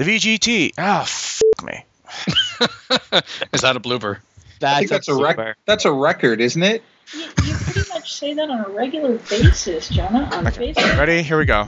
The VGT. Ah, fuck me. Is that a blooper? I think that's a record, isn't it? You pretty much say that on a regular basis, Jonah, on Okay, Facebook. ready? Here we go.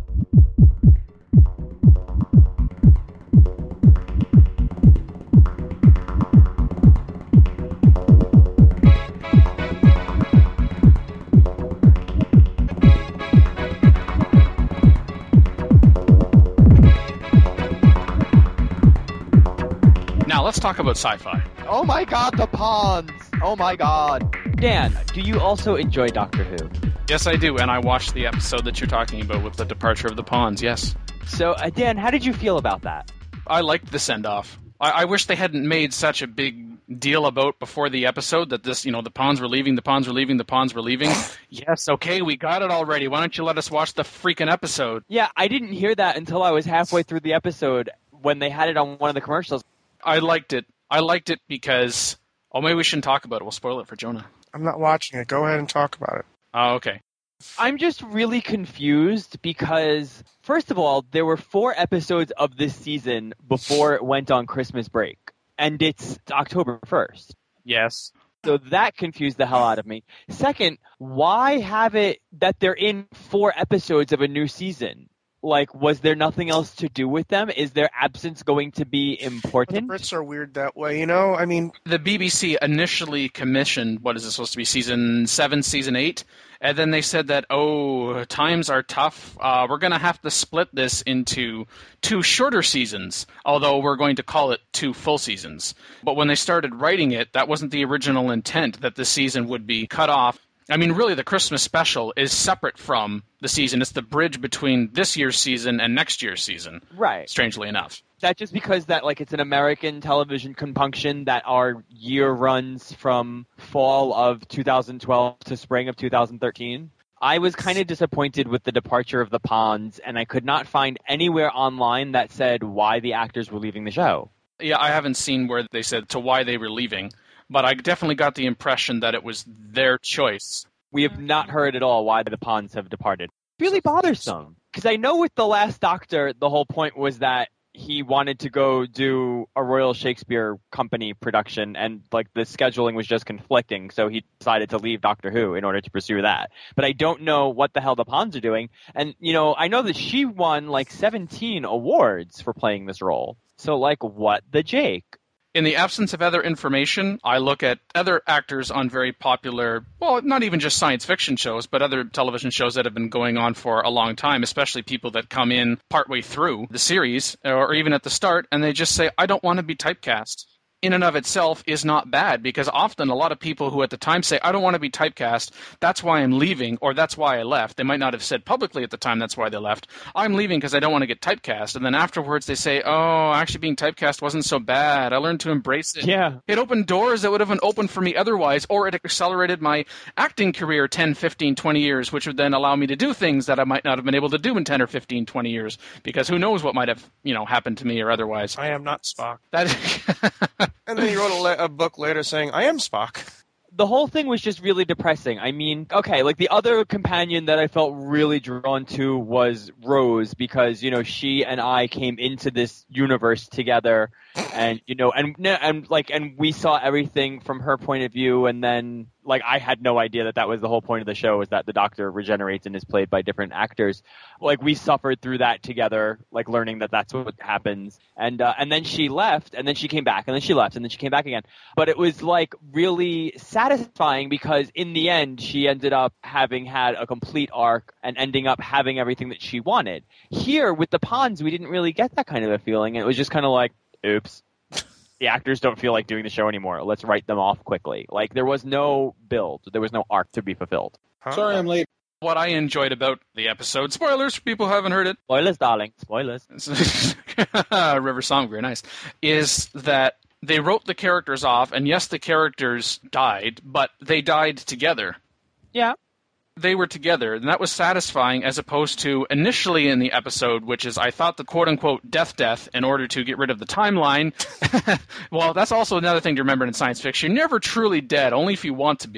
Now let's talk about sci-fi. Oh my god, the pawns! Oh my god. Dan, do you also enjoy Doctor Who? Yes, I do, and I watched the episode that you're talking about with the departure of the pawns, yes. So, Dan, how did you feel about that? I liked the send-off. I wish they hadn't made such a big deal about before the episode that this, the pawns were leaving, the pawns were leaving, the pawns were leaving. Yes, okay, we got it already. Why don't you let us watch the freaking episode? Yeah, I didn't hear that until I was halfway through the episode when they had it on one of the commercials. I liked it. I liked it because... Oh, maybe we shouldn't talk about it. We'll spoil it for Jonah. I'm not watching it. Go ahead and talk about it. Oh, okay. I'm just really confused because, first of all, there were 4 episodes of this season before it went on Christmas break. And it's October 1st. Yes. So that confused the hell out of me. Second, why have it that they're in 4 episodes of a new season? Like, was there nothing else to do with them? Is their absence going to be important? The Brits are weird that way, I mean... The BBC initially commissioned, what is this supposed to be, Season 7, Season 8? And then they said that, times are tough. We're going to have to split this into 2 shorter seasons, although we're going to call it 2 full seasons. But when they started writing it, that wasn't the original intent, that the season would be cut off. I mean, really, the Christmas special is separate from the season. It's the bridge between this year's season and next year's season. Right. Strangely enough. That just because that, it's an American television compunction that our year runs from fall of 2012 to spring of 2013. I was kind of disappointed with the departure of the pawns, and I could not find anywhere online that said why the actors were leaving the show. Yeah, I haven't seen where they said to why they were leaving. But I definitely got the impression that it was their choice. We have not heard at all why the pawns have departed. Really bothersome. Because I know with The Last Doctor, the whole point was that he wanted to go do a Royal Shakespeare Company production, and the scheduling was just conflicting, so he decided to leave Doctor Who in order to pursue that. But I don't know what the hell the pawns are doing. And, I know that she won 17 awards for playing this role. So, what the Jake? In the absence of other information, I look at other actors on very popular, well, not even just science fiction shows, but other television shows that have been going on for a long time, especially people that come in partway through the series, or even at the start, and they just say, I don't want to be typecast. In and of itself is not bad, because often a lot of people who at the time say, I don't want to be typecast, that's why I'm leaving, or that's why I left. They might not have said publicly at the time that's why they left. I'm leaving because I don't want to get typecast. And then afterwards they say, actually being typecast wasn't so bad. I learned to embrace it. Yeah. It opened doors that would have been open for me otherwise, or it accelerated my acting career 10, 15, 20 years, which would then allow me to do things that I might not have been able to do in 10 or 15, 20 years, because who knows what might have, happened to me or otherwise. I am not Spock. That And then he wrote a book later saying, I am Spock. The whole thing was just really depressing. I mean, okay, the other companion that I felt really drawn to was Rose, because, she and I came into this universe together, and, and we saw everything from her point of view, and then, I had no idea that was the whole point of the show, is that the Doctor regenerates and is played by different actors. We suffered through that together, learning that that's what happens. And then she left, and then she came back, and then she left, and then she came back again. But it was, really satisfying, because in the end, she ended up having had a complete arc and ending up having everything that she wanted. Here, with the pawns, we didn't really get that kind of a feeling. It was just kind of oops. The actors don't feel like doing the show anymore. Let's write them off quickly. There was no build. There was no arc to be fulfilled. Huh? Sorry I'm late. what I enjoyed about the episode, spoilers for people who haven't heard it. Spoilers, darling. Spoilers. River Song, very nice. Is that they wrote the characters off, and yes, the characters died, but they died together. Yeah. They were together, and that was satisfying, as opposed to initially in the episode, which is I thought the quote-unquote death in order to get rid of the timeline. Well, that's also another thing to remember in science fiction. You're never truly dead, only if you want to be.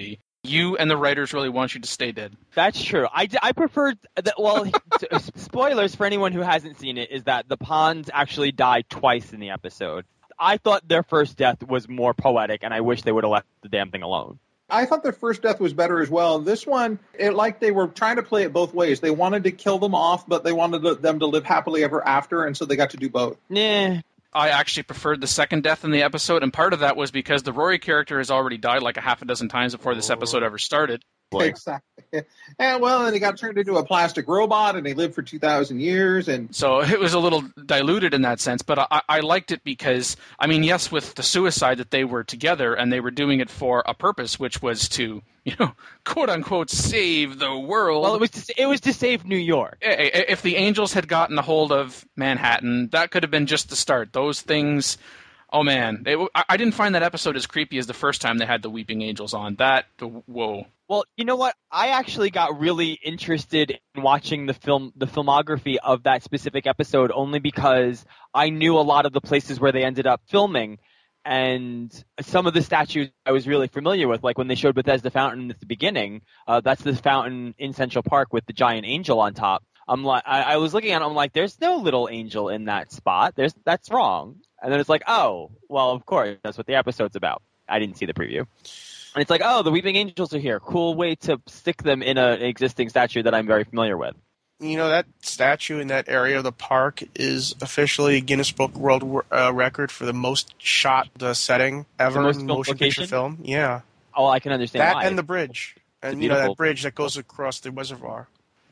You and the writers really want you to stay dead. That's true. I preferred that. Well, spoilers for anyone who hasn't seen it is that the Ponds actually die twice in the episode. I thought their first death was more poetic, and I wish they would have left the damn thing alone. I thought their first death was better as well. This one, they were trying to play it both ways. They wanted to kill them off, but they wanted them to live happily ever after, and so they got to do both. Nah. I actually preferred the second death in the episode, and part of that was because the Rory character has already died like a half a dozen times before this episode ever started. Exactly. And he got turned into a plastic robot, and he lived for 2,000 years. And so it was a little diluted in that sense, but I liked it because, I mean, yes, with the suicide that they were together, and they were doing it for a purpose, which was to, quote unquote, save the world. Well, it was to save New York. If the Angels had gotten a hold of Manhattan, that could have been just the start. Those things. Oh, man. I didn't find that episode as creepy as the first time they had the Weeping Angels on. Whoa. Well, you know what? I actually got really interested in watching the filmography of that specific episode only because I knew a lot of the places where they ended up filming. And some of the statues I was really familiar with, like when they showed Bethesda Fountain at the beginning, that's the fountain in Central Park with the giant angel on top. I'm like, I was looking at it, I'm like, there's no little angel in that spot. That's wrong. And then it's like, oh, well, of course, that's what the episode's about. I didn't see the preview. And it's like, oh, the Weeping Angels are here. Cool way to stick them in an existing statue that I'm very familiar with. That statue in that area of the park is officially Guinness Book World Record for the most shot setting ever in motion picture film. Yeah. Oh, I can understand that why. And the bridge. And, that bridge that goes across the reservoir.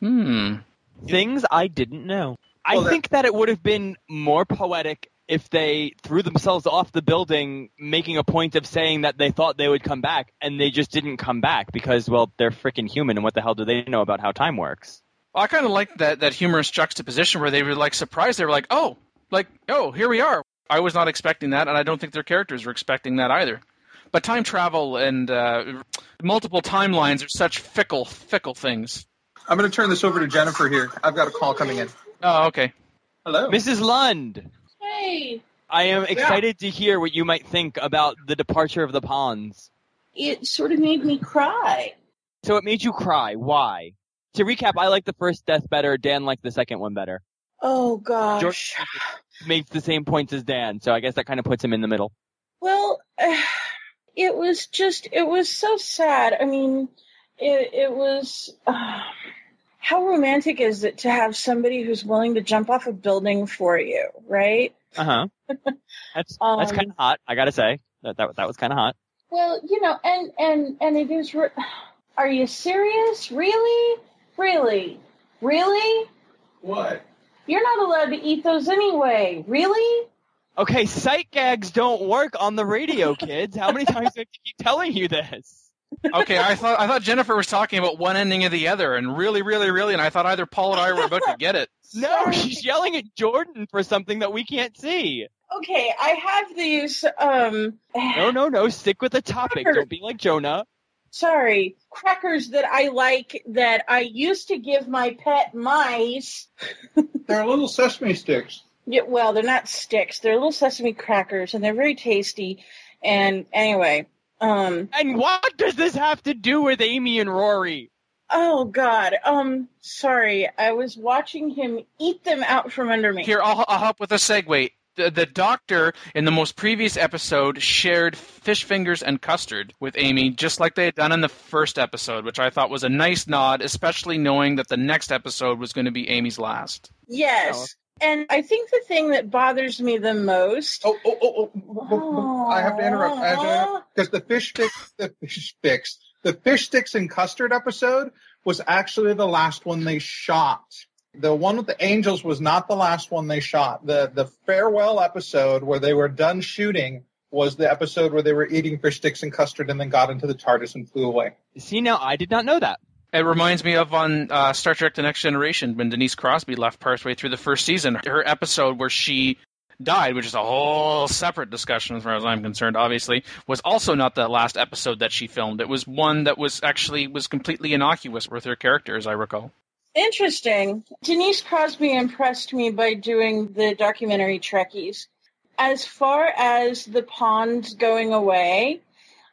Things I didn't know. I think that it would have been more poetic if they threw themselves off the building, making a point of saying that they thought they would come back, and they just didn't come back because, well, they're freaking human, and what the hell do they know about how time works? Well, I kind of liked that humorous juxtaposition where they were, like, surprised. They were like, oh, here we are. I was not expecting that, and I don't think their characters were expecting that either. But time travel and multiple timelines are such fickle things. I'm going to turn this over to Jennifer here. I've got a call coming in. Oh, okay. Hello. Mrs. Lund. Hey. I am excited to hear what you might think about the departure of the Ponds. It sort of made me cry. So it made you cry. Why? To recap, I like the first death better. Dan liked the second one better. Oh, gosh. George makes the same points as Dan, so I guess that kind of puts him in the middle. Well, it was so sad. I mean, it was... how romantic is it to have somebody who's willing to jump off a building for you, right? Uh-huh. That's kind of hot, I gotta say. That was kind of hot. Well, and it is... Are you serious? Really? Really? Really? What? You're not allowed to eat those anyway. Really? Okay, sight gags don't work on the radio, kids. How many times do I keep telling you this? Okay, I thought Jennifer was talking about one ending or the other, and really, and I thought either Paul and I were about to get it. No, she's yelling at Jordan for something that we can't see. Okay, I have these, No, stick with the topic. Don't be like Jonah. Sorry, crackers that I like that I used to give my pet mice. They're little sesame sticks. Yeah, well, they're not sticks. They're little sesame crackers, and they're very tasty. And anyway... And what does this have to do with Amy and Rory? Oh, God. Sorry. I was watching him eat them out from under me. Here, I'll help with a segue. The doctor in the most previous episode shared fish fingers and custard with Amy, just like they had done in the first episode, which I thought was a nice nod, especially knowing that the next episode was going to be Amy's last. Yes. And I think the thing that bothers me the most... I have to interrupt. Because the fish sticks and custard episode was actually the last one they shot. The one with the angels was not the last one they shot. The farewell episode where they were done shooting was the episode where they were eating fish sticks and custard and then got into the TARDIS and flew away. See, now I did not know that. It reminds me of on Star Trek The Next Generation when Denise Crosby left partway through the first season. Her episode where she died, which is a whole separate discussion as far as I'm concerned, obviously, was also not the last episode that she filmed. It was one that was completely innocuous with her character, as I recall. Interesting. Denise Crosby impressed me by doing the documentary Trekkies. As far as the Ponds going away,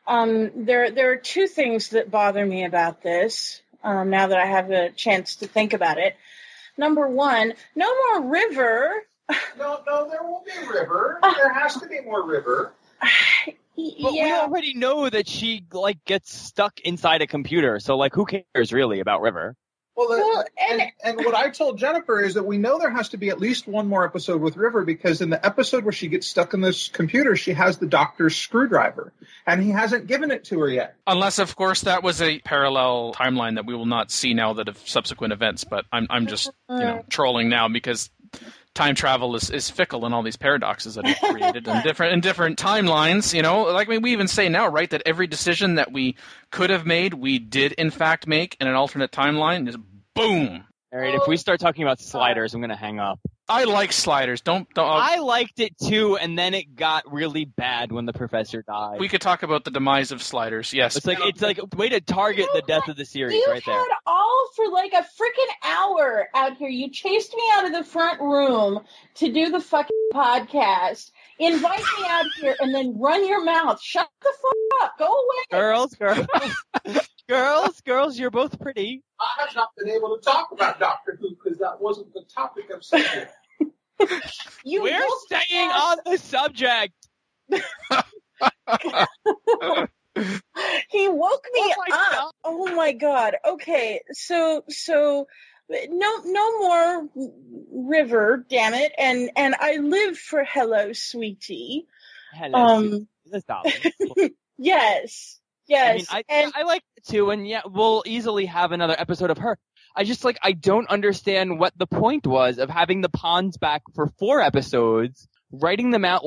There are two things that bother me about this, now that I have a chance to think about it. Number one, no more River. No, there won't be River. There has to be more River. But we already know that she, gets stuck inside a computer, so, who cares, really, about River? Well, and what I told Jennifer is that we know there has to be at least one more episode with River, because in the episode where she gets stuck in this computer, she has the doctor's screwdriver, and he hasn't given it to her yet. Unless, of course, that was a parallel timeline that we will not see now that of subsequent events. But I'm just trolling now, because time travel is fickle in all these paradoxes that are created in different timelines. We even say now, right, that every decision that we could have made, we did in fact make in an alternate timeline. Just boom. All right, if we start talking about sliders, I'm going to hang up. I like sliders. Don't. I liked it too, and then it got really bad when the professor died. We could talk about the demise of sliders. Yes, it's like a way to target the death of the series right there. You had all for a freaking hour out here. You chased me out of the front room to do the fucking podcast. Invite me out here and then run your mouth. Shut the fuck up. Go away. Girls, you're both pretty. I have not been able to talk about Doctor Who because that wasn't the topic of subject. We're staying on the subject. He woke me up. Oh my god. Okay, so no more River, damn it. And I live for Hello, Sweetie. Hello, Sweetie. Yes. Yes. I mean, I like it too, and we'll easily have another episode of her. I just I don't understand what the point was of having the Ponds back for 4 episodes, writing them out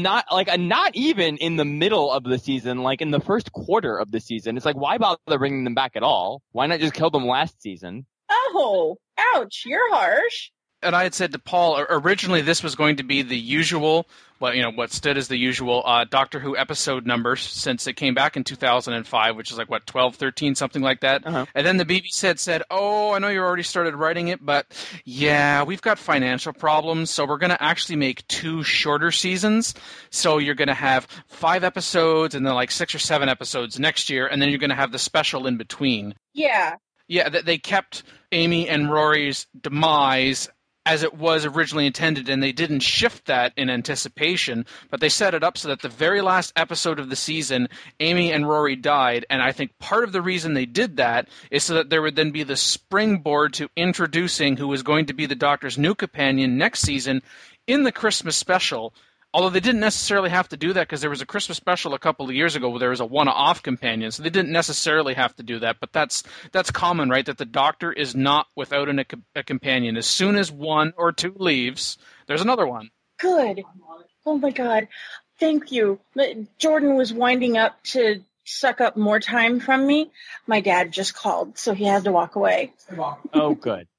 not even in the middle of the season, in the first quarter of the season. It's why bother bringing them back at all? Why not just kill them last season? Oh, ouch! You're harsh. And I had said to Paul, originally this was going to be the usual, what stood as the usual Doctor Who episode numbers since it came back in 2005, which is 12, 13, something like that. Uh-huh. And then the BBC said, oh, I know you already started writing it, but yeah, we've got financial problems, so we're going to actually make 2 shorter seasons. So you're going to have 5 episodes and then 6 or 7 episodes next year, and then you're going to have the special in between. Yeah. Yeah, they kept Amy and Rory's demise as it was originally intended, and they didn't shift that in anticipation, but they set it up so that the very last episode of the season, Amy and Rory died, and I think part of the reason they did that is so that there would then be the springboard to introducing who was going to be the Doctor's new companion next season in the Christmas special. Although they didn't necessarily have to do that because there was a Christmas special a couple of years ago where there was a one-off companion, so they didn't necessarily have to do that. But that's common, right? That the Doctor is not without a companion. As soon as 1 or 2 leaves, there's another one. Good. Oh my God. Thank you. Jordan was winding up to suck up more time from me. My dad just called, so he had to walk away. Oh, good.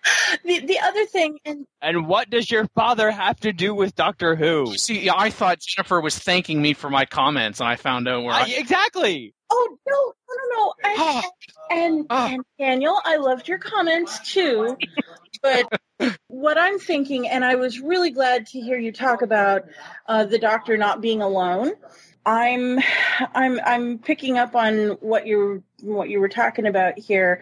The other thing, and what does your father have to do with Doctor Who? See, I thought Jennifer was thanking me for my comments, and I found out where exactly. Oh no! And Daniel, I loved your comments too, but what I'm thinking, and I was really glad to hear you talk about the Doctor not being alone. I'm picking up on what you were talking about here.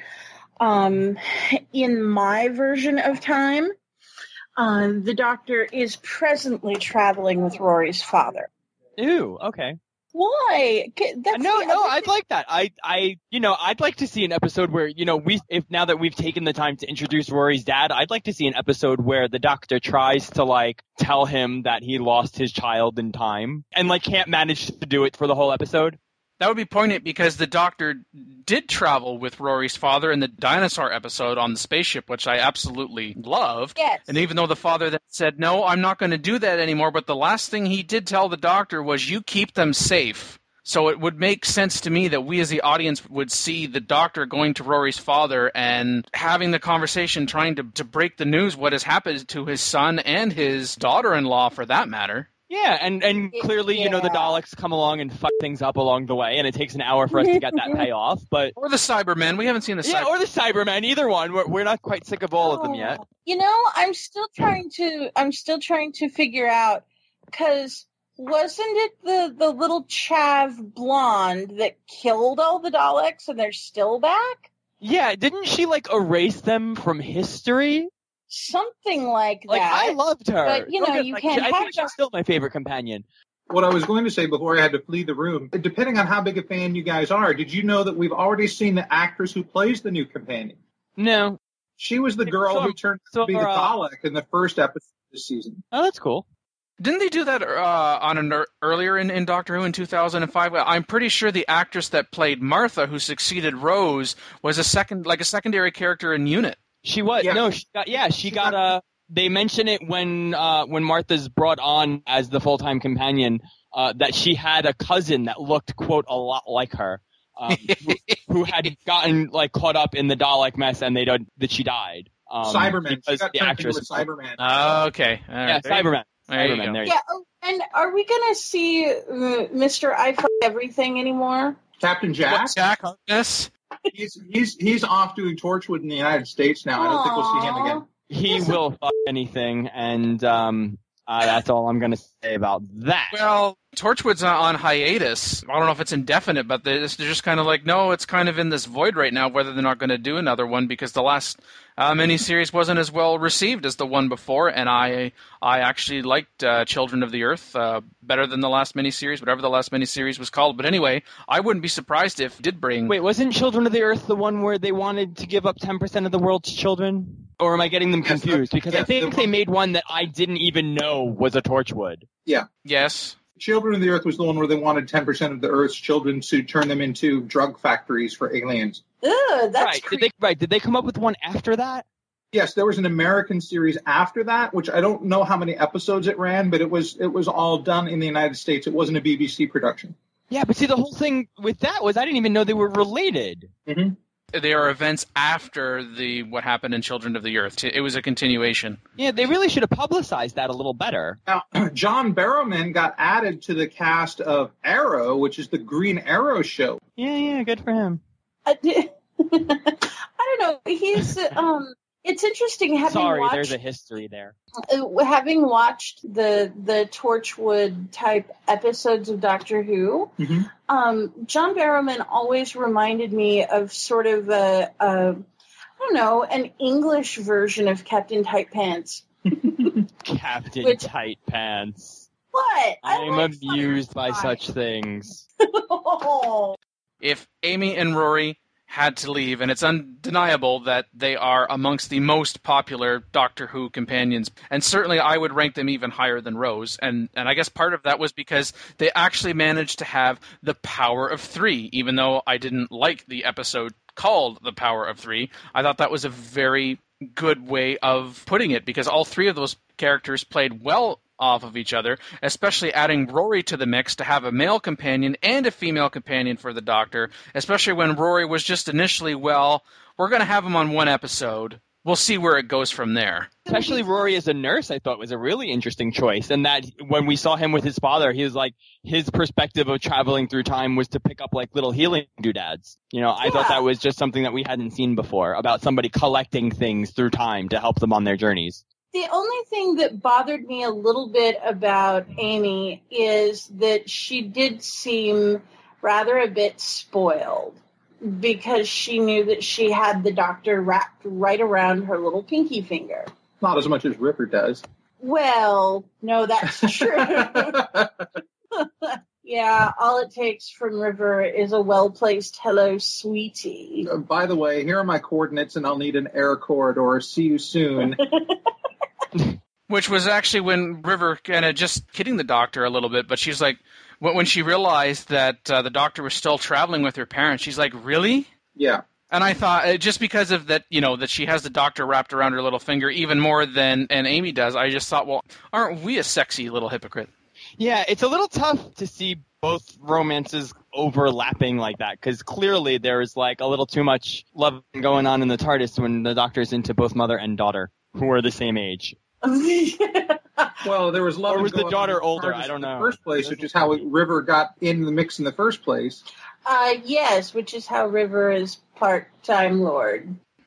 In my version of time, the Doctor is presently traveling with Rory's father. Ooh, okay. Why? No, I'd like that. I'd like to see an episode where, if now that we've taken the time to introduce Rory's dad, I'd like to see an episode where the Doctor tries to tell him that he lost his child in time and can't manage to do it for the whole episode. That would be poignant because the Doctor did travel with Rory's father in the dinosaur episode on the spaceship, which I absolutely loved. Yes. And even though the father then said, no, I'm not going to do that anymore, but the last thing he did tell the Doctor was, you keep them safe. So it would make sense to me that we as the audience would see the Doctor going to Rory's father and having the conversation, trying to break the news what has happened to his son and his daughter-in-law for that matter. Yeah, and clearly, the Daleks come along and fuck things up along the way, and it takes an hour for us to get that payoff. But or the Cybermen, we haven't seen the Cybermen. Yeah, or the Cybermen, either one. We're not quite sick of all of them yet. I'm still trying to figure out, because Wasn't it the little chav blonde that killed all the Daleks and they're still back? Yeah, didn't she, like, erase them from history? Something like that. Like, I loved her. But, you know, you can't I have think she's still my favorite companion. What I was going to say before I had to flee the room, depending on how big a fan you guys are, did you know that we've already seen the actress who plays the new companion? No. She was the girl who turned out to be the Dalek in the first episode of this season. Oh, that's cool. Didn't they do that earlier in Doctor Who in 2005? I'm pretty sure the actress that played Martha, who succeeded Rose, was a secondary character in Unit. She was. Yeah. No, she got they mention it when Martha's brought on as the full-time companion, that she had a cousin that looked, quote, a lot like her, who had gotten, like, caught up in the Dalek mess and that she died. Cyberman. She got the actress with Cyberman. Okay. Yeah, Cyberman. Cyberman. There you go. Oh, and are we going to see Mr. I Fuck Everything anymore? Captain Jack? Jack, yes. He's off doing Torchwood in the United States now. I don't think we'll see him again. He will fuck anything, and that's all I'm going to say about that. Well, Torchwood's on hiatus. I don't know if it's indefinite, but they're just kind of like, no, it's kind of in this void right now, whether they're not going to do another one, because the last miniseries wasn't as well received as the one before, and I actually liked Children of the Earth better than the last miniseries, whatever the last miniseries was called. But anyway, I wouldn't be surprised if it did bring... Wait, wasn't Children of the Earth the one where they wanted to give up 10% of the world's children? Or am I getting them confused? Because I think they made one that I didn't even know was a Torchwood. Yeah. Yes. Children of the Earth was the one where they wanted 10% of the Earth's children to turn them into drug factories for aliens. Ugh, that's right. Did they come up with one after that? Yes, there was an American series after that, which I don't know how many episodes it ran, but it was all done in the United States. It wasn't a BBC production. Yeah, but see, the whole thing with that was I didn't even know they were related. Mm-hmm. They are events after what happened in Children of the Earth. It was a continuation. Yeah, they really should have publicized that a little better. Now, John Barrowman got added to the cast of Arrow, which is the Green Arrow show. Yeah, good for him. I don't know. He's it's interesting having watched... there's a history there. Having watched the Torchwood type episodes of Doctor Who, mm-hmm. John Barrowman always reminded me of sort of an English version of Captain Tight Pants. Captain Tight Pants. What? I'm amused by such things. If Amy and Rory had to leave, and it's undeniable that they are amongst the most popular Doctor Who companions, and certainly I would rank them even higher than Rose, and I guess part of that was because they actually managed to have the power of three, even though I didn't like the episode called The Power of Three. I thought that was a very good way of putting it, because all three of those characters played well off of each other, especially adding Rory to the mix to have a male companion and a female companion for the Doctor, especially when Rory was just initially, well, we're going to have him on one episode. We'll see where it goes from there. Especially Rory as a nurse, I thought was a really interesting choice. And that when we saw him with his father, he was like, his perspective of traveling through time was to pick up like little healing doodads. I thought that was just something that we hadn't seen before, about somebody collecting things through time to help them on their journeys. The only thing that bothered me a little bit about Amy is that she did seem rather a bit spoiled, because she knew that she had the Doctor wrapped right around her little pinky finger. Not as much as River does. Well, no, that's true. Yeah, all it takes from River is a well-placed hello, sweetie. By the way, here are my coordinates, and I'll need an air corridor. See you soon. Which was actually when River kind of just kidding the Doctor a little bit, but she's like, when she realized that the Doctor was still traveling with her parents, she's like, really? Yeah. And I thought, just because of that, that she has the Doctor wrapped around her little finger even more than Amy does, I just thought, well, aren't we a sexy little hypocrite? Yeah, it's a little tough to see both romances overlapping like that, because clearly there's like a little too much love going on in the TARDIS when the Doctor's into both mother and daughter, who are the same age. Well, there was love. Or was the daughter older? I don't know. In the first place, which is how River got in the mix in the first place. Yes, which is how River is part-time Lord.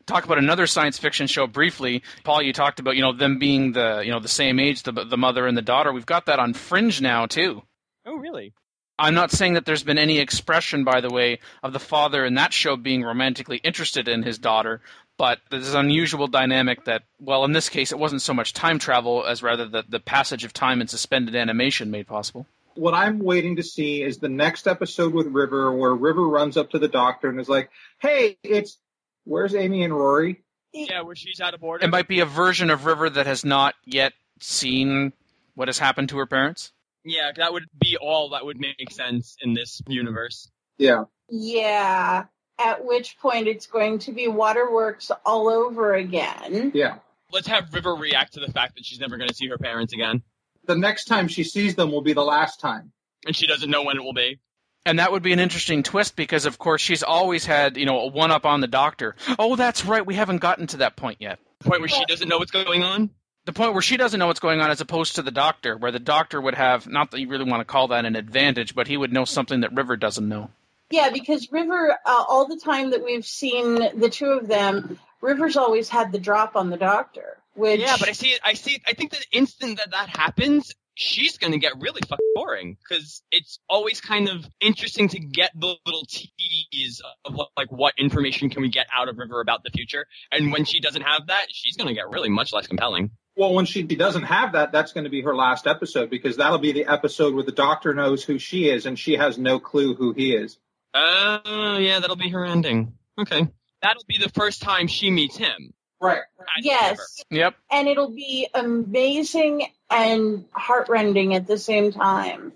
talk about another science fiction show briefly. Paul, you talked about, them being the same age, the mother and the daughter. We've got that on Fringe now, too. Oh, really? I'm not saying that there's been any expression, by the way, of the father in that show being romantically interested in his daughter, but there's an unusual dynamic that, well, in this case, it wasn't so much time travel as rather the passage of time and suspended animation made possible. What I'm waiting to see is the next episode with River, where River runs up to the doctor and is like, hey, where's Amy and Rory? Yeah, where she's out of order. It might be a version of River that has not yet seen what has happened to her parents. Yeah, that would be all that would make sense in this universe. Yeah. Yeah, at which point it's going to be Waterworks all over again. Yeah. Let's have River react to the fact that she's never going to see her parents again. The next time she sees them will be the last time. And she doesn't know when it will be. And that would be an interesting twist because, of course, she's always had, a one-up on the doctor. Oh, that's right, we haven't gotten to that point yet. The point where she doesn't know what's going on? The point where she doesn't know what's going on as opposed to the doctor, where the doctor would have, not that you really want to call that an advantage, but he would know something that River doesn't know. Yeah, because River, all the time that we've seen the two of them, River's always had the drop on the doctor. Which... Yeah, but I think the instant that happens, she's going to get really fucking boring, because it's always kind of interesting to get the little tease of what information can we get out of River about the future, and when she doesn't have that, she's going to get really much less compelling. Well, when she doesn't have that, that's going to be her last episode, because that'll be the episode where the doctor knows who she is, and she has no clue who he is. Yeah, that'll be her ending. Okay. That'll be the first time she meets him. Right. Yes. Yep. And it'll be amazing and heartrending at the same time.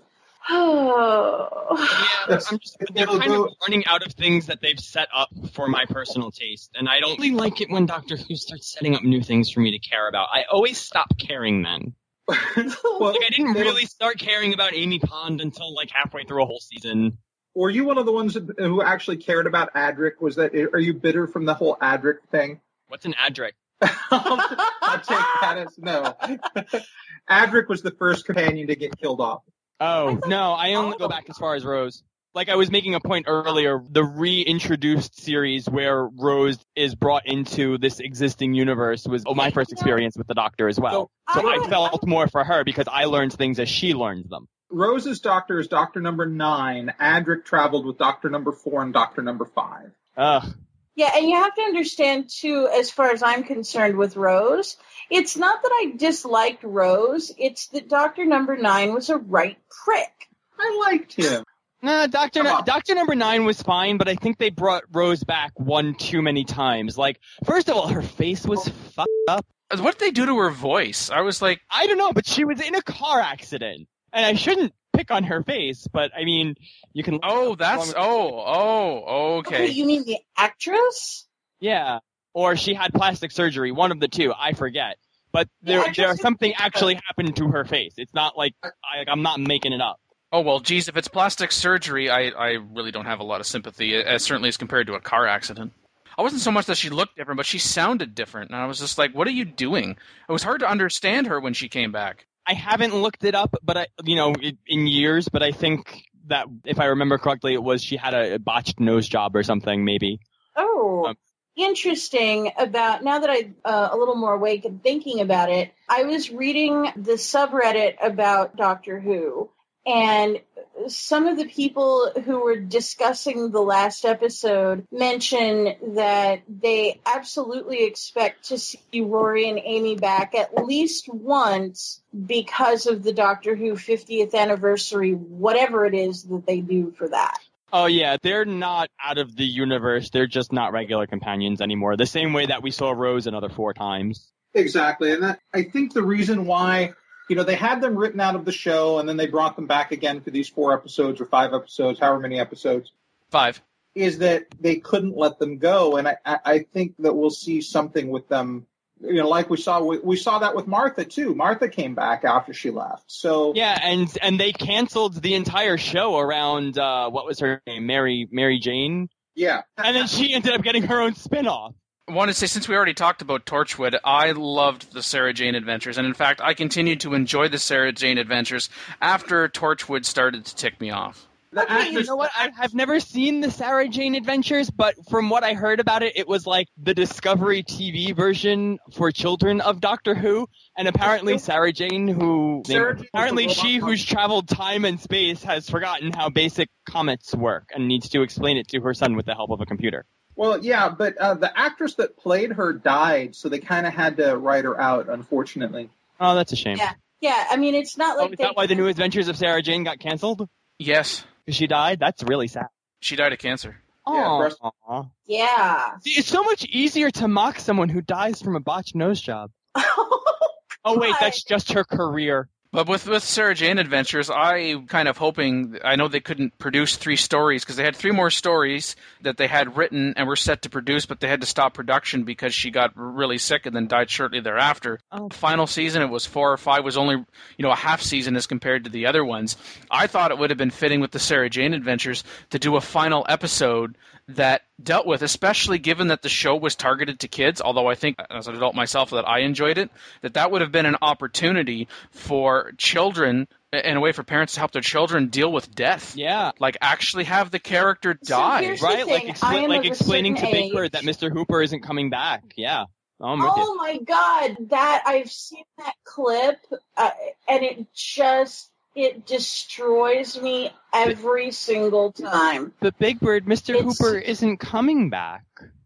Oh. Yeah, they're kind of running out of things that they've set up for my personal taste, and I don't really like it when Doctor Who starts setting up new things for me to care about. I always stop caring then. Well, I didn't really start caring about Amy Pond until halfway through a whole season. Were you one of the ones who actually cared about Adric? Are you bitter from the whole Adric thing? What's an Adric? I'll take that as no. Adric was the first companion to get killed off. Oh, no, I only go back as far as Rose. Like I was making a point earlier, the reintroduced series where Rose is brought into this existing universe was my first experience with the Doctor as well. So I felt more for her because I learned things as she learned them. Rose's Doctor is Doctor number 9. Adric traveled with Doctor number 4 and Doctor number 5. Ugh. Yeah, and you have to understand, too, as far as I'm concerned with Rose, it's not that I disliked Rose, it's that Doctor number 9 was a right prick. I liked him. Nah, Doctor number 9 was fine, but I think they brought Rose back one too many times. First of all, her face was fucked up. What did they do to her voice? I was like... I don't know, but she was in a car accident. And I shouldn't pick on her face, but I mean, you can... Okay. You mean the actress? Yeah. Or she had plastic surgery, one of the two, I forget. But there's something actually happened to her face. It's not like, I'm not making it up. Oh, well, geez, if it's plastic surgery, I really don't have a lot of sympathy, certainly as compared to a car accident. I wasn't so much that she looked different, but she sounded different. And I was just like, what are you doing? It was hard to understand her when she came back. I haven't looked it up, but in years, but I think that if I remember correctly, it was she had a botched nose job or something, maybe. Oh, interesting. Now that I'm a little more awake and thinking about it, I was reading the subreddit about Doctor Who, and some of the people who were discussing the last episode mentioned that they absolutely expect to see Rory and Amy back at least once because of the Doctor Who 50th anniversary, whatever it is that they do for that. Oh, yeah, they're not out of the universe. They're just not regular companions anymore. The same way that we saw Rose another 4 times. Exactly, and I think the reason why... they had them written out of the show, and then they brought them back again for these 4 episodes or 5 episodes, however many episodes. 5. Is that they couldn't let them go, and I think that we'll see something with them. Like we saw that with Martha too. Martha came back after she left. So yeah, and they canceled the entire show around what was her name, Mary Jane. Yeah, and then she ended up getting her own spin-off. I want to say, since we already talked about Torchwood, I loved the Sarah Jane Adventures, and in fact, I continued to enjoy the Sarah Jane Adventures after Torchwood started to tick me off. Okay, you know what? I've never seen the Sarah Jane Adventures, but from what I heard about it, it was like the Discovery TV version for children of Doctor Who, and apparently Sarah Jane, who's traveled time and space, has forgotten how basic comets work and needs to explain it to her son with the help of a computer. Well, yeah, but the actress that played her died, so they kind of had to write her out, unfortunately. Oh, that's a shame. Yeah. I mean, it's not like is that why the New Adventures of Sarah Jane got canceled? Yes. Because she died? That's really sad. She died of cancer. Yeah. See, it's so much easier to mock someone who dies from a botched nose job. Oh, wait, that's just her career. But with Sarah Jane Adventures, I'm kind of hoping, I know they couldn't produce 3 stories because they had 3 more stories that they had written and were set to produce, but they had to stop production because she got really sick and then died shortly thereafter. Oh. Final season, it was 4 or 5, was only, a half season as compared to the other ones. I thought it would have been fitting with the Sarah Jane Adventures to do a final episode that dealt with, especially given that the show was targeted to kids, although I think as an adult myself that I enjoyed it, that would have been an opportunity for children, in a way for parents to help their children deal with death. Yeah. Like actually have the character die. Right? Like explaining to Big Bird that Mr. Hooper isn't coming back. Yeah. Oh my God, I've seen that clip, and it destroys me every single time. But Big Bird, Mr. Hooper isn't coming back.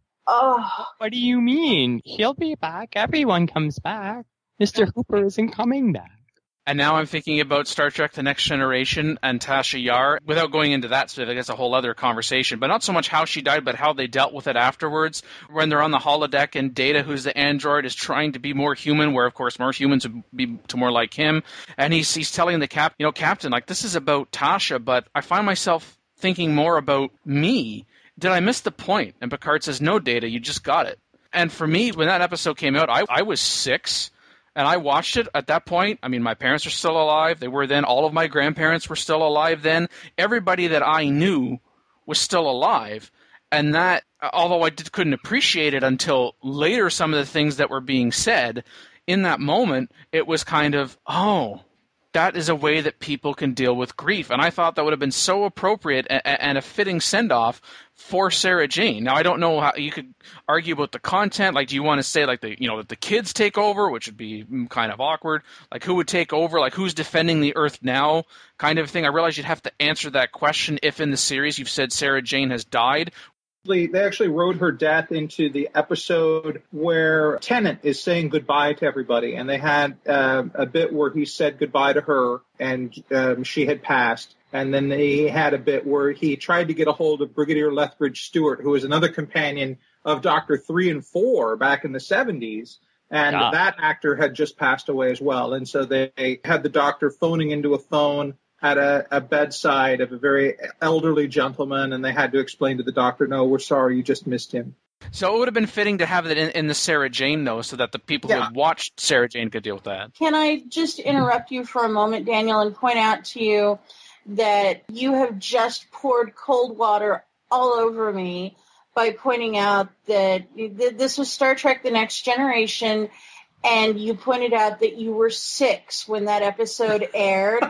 Oh. What do you mean? He'll be back. Everyone comes back. Mr. Hooper isn't coming back. And now I'm thinking about Star Trek The Next Generation and Tasha Yar. Without going into that, so that's a whole other conversation. But not so much how she died, but how they dealt with it afterwards. When they're on the holodeck and Data, who's the android, is trying to be more human, where, of course, more humans would be more like him. And he's telling the Captain, like, this is about Tasha, but I find myself thinking more about me. Did I miss the point? And Picard says, no, Data, you just got it. And for me, when that episode came out, I was 6. And I watched it at that point. I mean, my parents are still alive. They were then. All of my grandparents were still alive then. Everybody that I knew was still alive. And that, although I couldn't appreciate it until later, some of the things that were being said, in that moment, it was kind of, oh, that is a way that people can deal with grief. And I thought that would have been so appropriate and a fitting send-off for Sarah Jane. Now, I don't know how you could argue about the content. Like, do you want to say, like, that the kids take over, which would be kind of awkward? Like, who would take over? Like, who's defending the Earth now? Kind of thing. I realize you'd have to answer that question if in the series you've said Sarah Jane has died. They actually wrote her death into the episode where Tennant is saying goodbye to everybody, and they had a bit where he said goodbye to her, and she had passed. And then they had a bit where he tried to get a hold of Brigadier Lethbridge Stewart, who was another companion of Doctor 3 and 4 back in the 70s. And that actor had just passed away as well. And so they had the doctor phoning into a phone at a bedside of a very elderly gentleman, and they had to explain to the doctor, no, we're sorry, you just missed him. So it would have been fitting to have that in the Sarah Jane, though, so that the people who had watched Sarah Jane could deal with that. Can I just interrupt you for a moment, Daniel, and point out to you that you have just poured cold water all over me by pointing out that this was Star Trek The Next Generation, and you pointed out that you were 6 when that episode aired.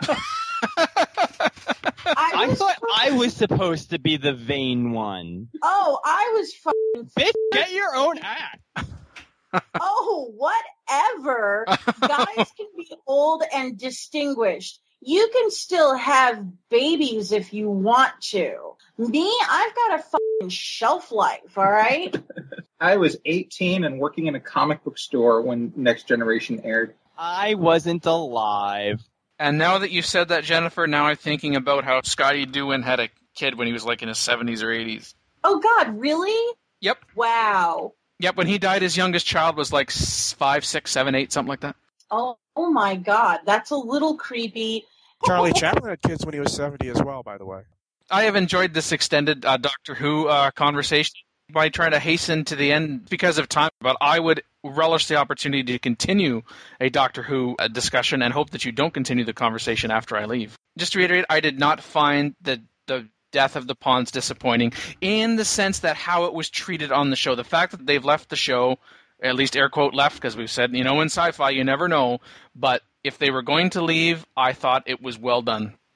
I thought I was supposed to be the vain one. Oh, I was fucking... Bitch, get your own act. Oh, whatever. Guys can be old and distinguished. You can still have babies if you want to. Me, I've got a fucking shelf life, all right? I was 18 and working in a comic book store when Next Generation aired. I wasn't alive. And now that you've said that, Jennifer, now I'm thinking about how Scotty Doohan had a kid when he was like in his 70s or 80s. Oh, God, really? Yep. Wow. Yep, when he died, his youngest child was like 5, 6, 7, 8, something like that. Oh my God, that's a little creepy. Charlie Chaplin had kids when he was 70 as well, by the way. I have enjoyed this extended Doctor Who conversation by trying to hasten to the end because of time, but I would relish the opportunity to continue a Doctor Who discussion and hope that you don't continue the conversation after I leave. Just to reiterate, I did not find the death of the Pawns disappointing in the sense that how it was treated on the show. The fact that they've left the show, at least air quote left, because we've said, in sci-fi you never know, but if they were going to leave, I thought it was well done.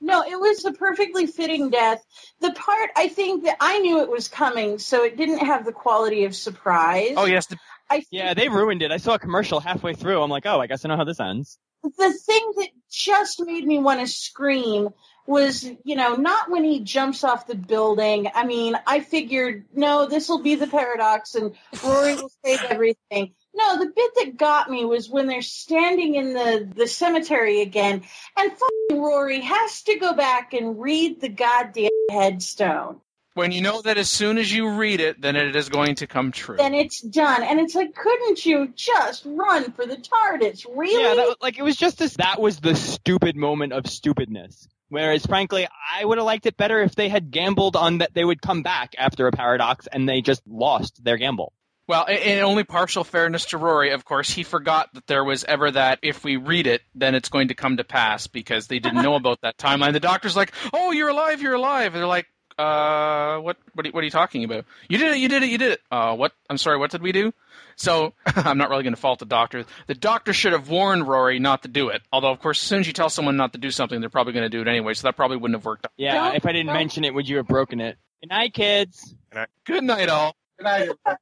No, it was a perfectly fitting death. The part, I think that I knew it was coming, so it didn't have the quality of surprise. Oh, yes. Yeah, they ruined it. I saw a commercial halfway through. I'm like, oh, I guess I know how this ends. The thing that just made me want to scream was, not when he jumps off the building. I mean, I figured, no, this will be the paradox and Rory will save everything. No, the bit that got me was when they're standing in the cemetery again, and fucking Rory has to go back and read the goddamn headstone. When you know that as soon as you read it, then it is going to come true. Then it's done. And it's like, couldn't you just run for the TARDIS? Really? Yeah, it was just this, that was the stupid moment of stupidness. Whereas, frankly, I would have liked it better if they had gambled on that they would come back after a paradox and they just lost their gamble. Well, in only partial fairness to Rory, of course, he forgot that there was ever that if we read it, then it's going to come to pass because they didn't know about that timeline. The doctor's like, oh, you're alive, you're alive. And they're like, what are you talking about? You did it. What? I'm sorry, what did we do? So I'm not really going to fault the doctor. The doctor should have warned Rory not to do it. Although, of course, as soon as you tell someone not to do something, they're probably going to do it anyway, so that probably wouldn't have worked out. Yeah, if I didn't mention it, would you have broken it? Good night, kids. Good night, all. Good night, everybody.